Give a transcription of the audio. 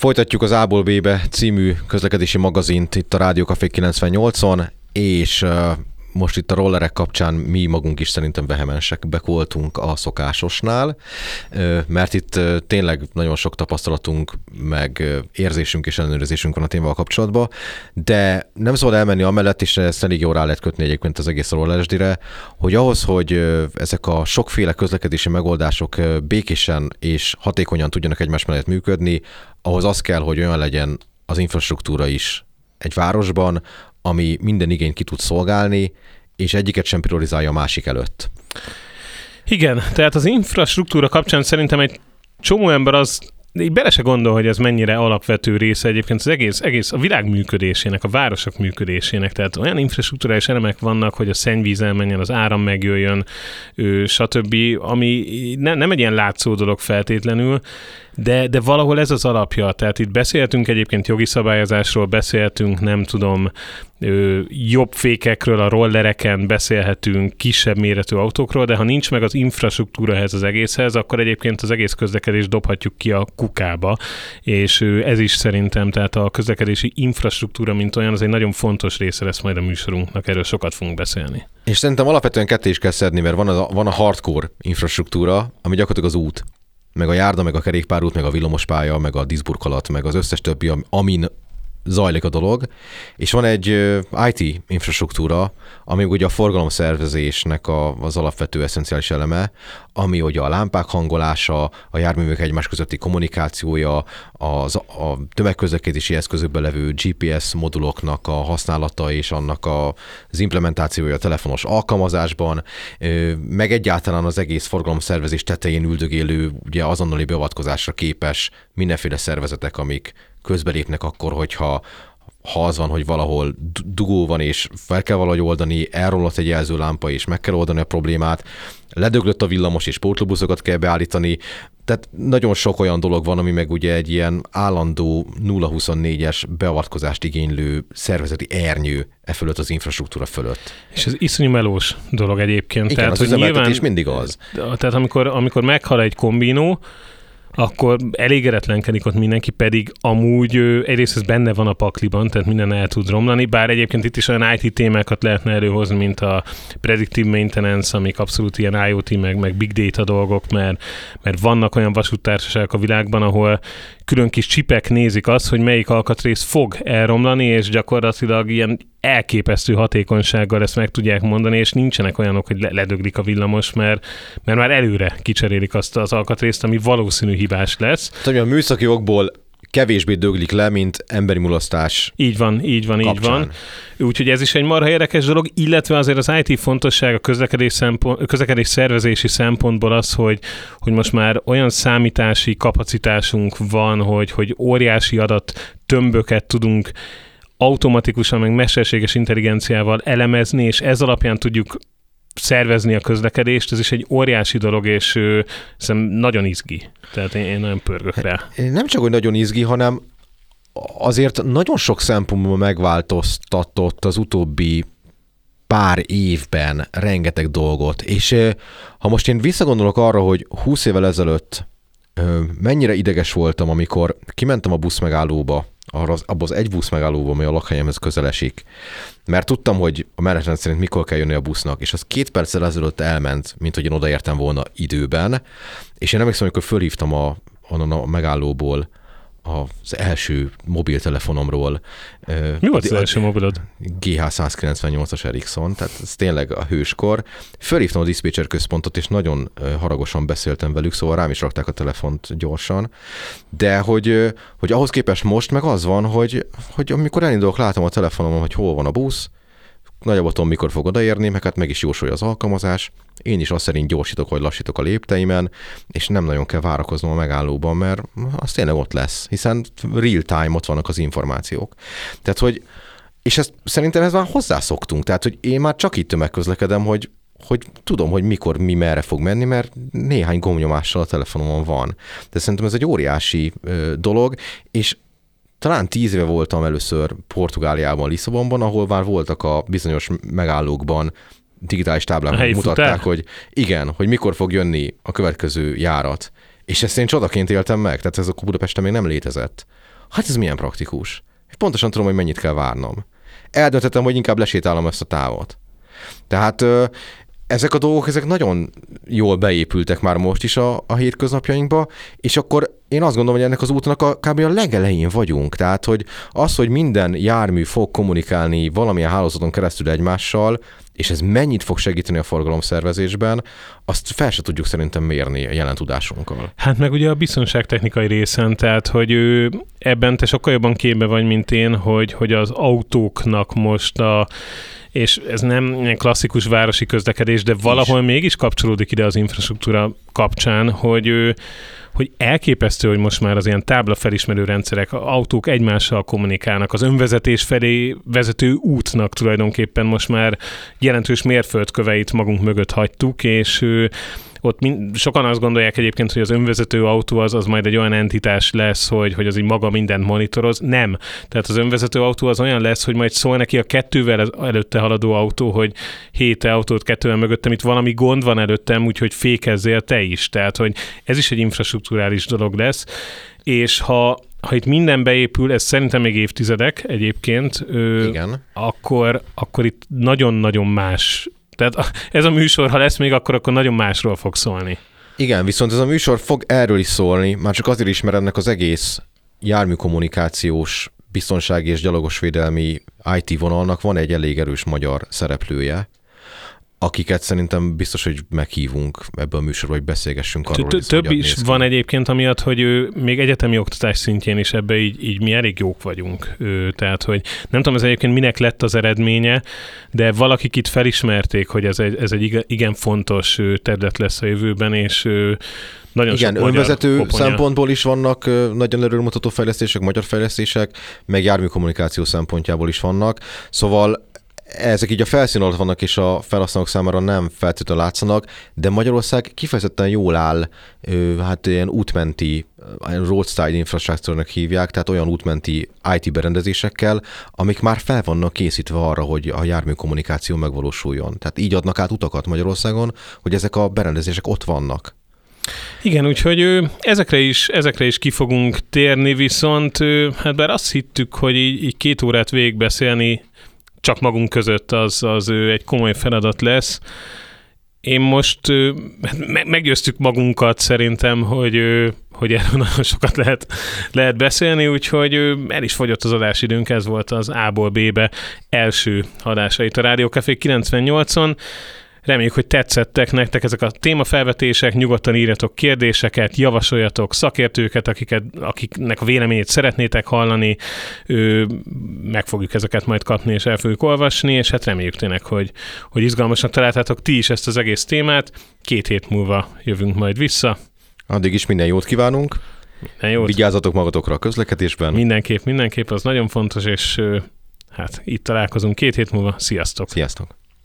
Folytatjuk az A-ból B-be című közlekedési magazint itt a Rádió Café 98-on, és most itt a rollerek kapcsán mi magunk is szerintem vehemensebbek voltunk a szokásosnál, mert itt tényleg nagyon sok tapasztalatunk, meg érzésünk és ellenőrzésünk van a témával kapcsolatban, de nem szabad elmenni amellett, és ezt elég jól rá lehet kötni egyébként az egész rolleresdire, hogy ahhoz, hogy ezek a sokféle közlekedési megoldások békésen és hatékonyan tudjanak egymás mellett működni, ahhoz az kell, hogy olyan legyen az infrastruktúra is egy városban, ami minden igényt ki tud szolgálni, és egyiket sem priorizálja a másik előtt. Igen, tehát az infrastruktúra kapcsán szerintem egy csomó ember az így bele se gondol, hogy ez mennyire alapvető része egyébként az egész a világ működésének, a városok működésének. Tehát olyan infrastruktúrális elemek vannak, hogy a szennyvíz elmenjen, az áram megjöjjön, stb., ami nem egy ilyen látszó dolog feltétlenül, de valahol ez az alapja. Tehát itt beszéltünk egyébként jogi szabályozásról, beszéltünk, nem tudom, jobb fékekről, a rollereken, beszélhetünk kisebb méretű autókról, de ha nincs meg az infrastruktúra ehhez az egészhez, akkor egyébként az egész közlekedést dobhatjuk ki a kukába, és ez is szerintem, tehát a közlekedési infrastruktúra, mint olyan, az egy nagyon fontos része lesz majd a műsorunknak, erről sokat fogunk beszélni. És szerintem alapvetően ketté is kell szedni, mert van a hardcore infrastruktúra, ami gyakorlatilag az út, meg a járda, meg a kerékpárút, meg a villamospálya, meg a díszburkolat, meg az összes többi, amin zajlik a dolog, és van egy IT infrastruktúra, ami ugye a forgalomszervezésnek az alapvető eszenciális eleme, ami ugye a lámpák hangolása, a járművek egymás közötti kommunikációja, a tömegközlekedési eszközökben levő GPS moduloknak a használata és annak az implementációja a telefonos alkalmazásban, meg egyáltalán az egész forgalomszervezés tetején üldögélő, ugye azonnali beavatkozásra képes mindenféle szervezetek, amik közbelépnek akkor, hogyha az van, hogy valahol dugó van, és fel kell valahogy oldani, elrollott egy jelzőlámpa, és meg kell oldani a problémát, ledöglött a villamos, és pótlóbuszokat kell beállítani. Tehát nagyon sok olyan dolog van, ami meg ugye egy ilyen állandó 0-24-es beavatkozást igénylő szervezeti ernyő fölött az infrastruktúra fölött. És ez iszonyú melós dolog egyébként. Igen, tehát, az hogy üzemeltetés mindig az. Tehát amikor meghal egy kombinó, akkor elégedetlenkedik ott mindenki, pedig amúgy egyrészt ez benne van a pakliban, tehát minden el tud romlani, bár egyébként itt is olyan IT témákat lehetne előhozni, mint a predictive maintenance, amik abszolút ilyen IoT, meg big data dolgok, mert vannak olyan vasúttársaságok a világban, ahol külön kis csipek nézik azt, hogy melyik alkatrész fog elromlani, és gyakorlatilag ilyen elképesztő hatékonysággal ezt meg tudják mondani, és nincsenek olyanok, hogy ledöglik a villamos, mert már előre kicserélik azt az alkatrészt, ami valószínű hibás lesz. Tehát, a műszaki okból kevésbé döglik le, mint emberi mulasztás. Így van. Úgyhogy ez is egy marha érdekes dolog, illetve azért az IT fontosság a közlekedés szervezési szempontból az, hogy most már olyan számítási kapacitásunk van, hogy óriási adattömböket tudunk automatikusan, meg mesterséges intelligenciával elemezni, és ez alapján tudjuk szervezni a közlekedést, ez is egy óriási dolog, és szerintem nagyon izgi. Tehát én nagyon pörgök rá. Nem csak, hogy nagyon izgi, hanem azért nagyon sok szempontból megváltoztatott az utóbbi pár évben rengeteg dolgot. És ha most én visszagondolok arra, hogy 20 évvel ezelőtt mennyire ideges voltam, amikor kimentem a buszmegállóba, abban az egy buszmegállóba, ami a lakhelyemhez közel esik. Mert tudtam, hogy a menetrend szerint mikor kell jönni a busznak, és az 2 perccel ezelőtt elment, mint hogy én odaértem volna időben, és én emlékszem, amikor fölhívtam a megállóból az első mobiltelefonomról. Mi volt az első mobilod? GH198-as Ericsson, tehát ez tényleg a hőskor. Fölhívtam a diszpécser központot, és nagyon haragosan beszéltem velük, szóval rám is rakták a telefont gyorsan. De hogy ahhoz képest most meg az van, hogy amikor elindulok, látom a telefonomon, hogy hol van a busz, nagyjából tudom, mikor fog odaérni, meg hát meg is jósolja az alkalmazás. Én is azt szerint gyorsítok, vagy lassítok a lépteimen, és nem nagyon kell várakoznom a megállóban, mert az tényleg ott lesz, hiszen real time ott vannak az információk. Tehát, és szerintem ez már hozzászoktunk, tehát, hogy én már csak itt tömegközlekedem, hogy tudom, hogy mikor, mi merre fog menni, mert néhány gombnyomással a telefonomon van. De szerintem ez egy óriási dolog, és talán 10 éve voltam először Portugáliában, Lisszabonban, ahol már voltak a bizonyos megállókban digitális táblák mutatták, hogy igen, hogy mikor fog jönni a következő járat. És ezt én csodaként éltem meg, tehát ez a Budapesten még nem létezett. Hát ez milyen praktikus. Pontosan tudom, hogy mennyit kell várnom. Eldöntöttem, hogy inkább lesétálom ezt a távot. Tehát ezek a dolgok, ezek nagyon jól beépültek már most is a hétköznapjainkba, és akkor én azt gondolom, hogy ennek az útnak kb. A legelején vagyunk. Tehát, hogy az, hogy minden jármű fog kommunikálni valamilyen hálózaton keresztül egymással, és ez mennyit fog segíteni a forgalomszervezésben, azt fel se tudjuk szerintem mérni a jelen tudásunkkal. Hát meg ugye a biztonságtechnikai részen, tehát, hogy ebben te sokkal jobban képbe vagy, mint én, hogy az autóknak most és ez nem ilyen klasszikus városi közlekedés, de valahol mégis kapcsolódik ide az infrastruktúra kapcsán, hogy elképesztő, hogy most már az ilyen táblafelismerő rendszerek, autók egymással kommunikálnak, az önvezetés felé vezető útnak tulajdonképpen most már jelentős mérföldköveit magunk mögött hagytuk, és ott sokan azt gondolják egyébként, hogy az önvezető autó az majd egy olyan entitás lesz, hogy az így maga mindent monitoroz. Nem. Tehát az önvezető autó az olyan lesz, hogy majd szól neki a kettővel előtte haladó autó, hogy te autót kettővel mögöttem, itt valami gond van előttem, úgyhogy fékezzél te is. Tehát, hogy ez is egy infrastrukturális dolog lesz. És ha itt minden beépül, ez szerintem még évtizedek egyébként, igen. Akkor itt nagyon-nagyon más. Tehát ez a műsor, ha lesz még, akkor nagyon másról fog szólni. Igen, viszont ez a műsor fog erről is szólni, már csak azért is, mert ennek az egész járműkommunikációs, biztonsági és gyalogosvédelmi IT vonalnak van egy elég erős magyar szereplője, akiket szerintem biztos, hogy meghívunk ebbe a műsorba, hogy beszélgessünk arról. Több is van egyébként amiatt, hogy még egyetemi oktatás szintjén is ebbe így mi elég jók vagyunk. Tehát, hogy nem tudom, ez egyébként minek lett az eredménye, de valakik itt felismerték, hogy ez egy igen fontos terület lesz a jövőben, és nagyon igen, önvezető szempontból is vannak nagyon előremutató fejlesztések, magyar fejlesztések, meg járműkommunikáció szempontjából is vannak. Szóval ezek így a felszín alatt vannak, és a felhasználók számára nem feltétlenül látszanak, de Magyarország kifejezetten jól áll, hát ilyen útmenti, roadside infrastructure-nek hívják, tehát olyan útmenti IT berendezésekkel, amik már fel vannak készítve arra, hogy a járműkommunikáció megvalósuljon. Tehát így adnak át utakat Magyarországon, hogy ezek a berendezések ott vannak. Igen, úgyhogy ezekre is ki fogunk térni, viszont hát bár azt hittük, hogy így 2 órát végigbeszélni csak magunk között az egy komoly feladat lesz. Én most meggyőztük magunkat szerintem, hogy erről nagyon sokat lehet beszélni, úgyhogy el is fogyott az adásidőnk, ez volt az A-ból B-be első adása itt a Rádió Café 98-on. Reméljük, hogy tetszettek nektek ezek a témafelvetések, nyugodtan írjatok kérdéseket, javasoljatok szakértőket, akiknek a véleményét szeretnétek hallani, meg fogjuk ezeket majd kapni, és el fogjuk olvasni, és hát reméljük tényleg, hogy izgalmasnak találtátok ti is ezt az egész témát. 2 hét múlva jövünk majd vissza. Addig is minden jót kívánunk. Minden jót. Vigyázzatok magatokra a közlekedésben. Mindenképp, az nagyon fontos, és hát itt találkozunk 2 hét múlva. Sziasztok! Sziasztok!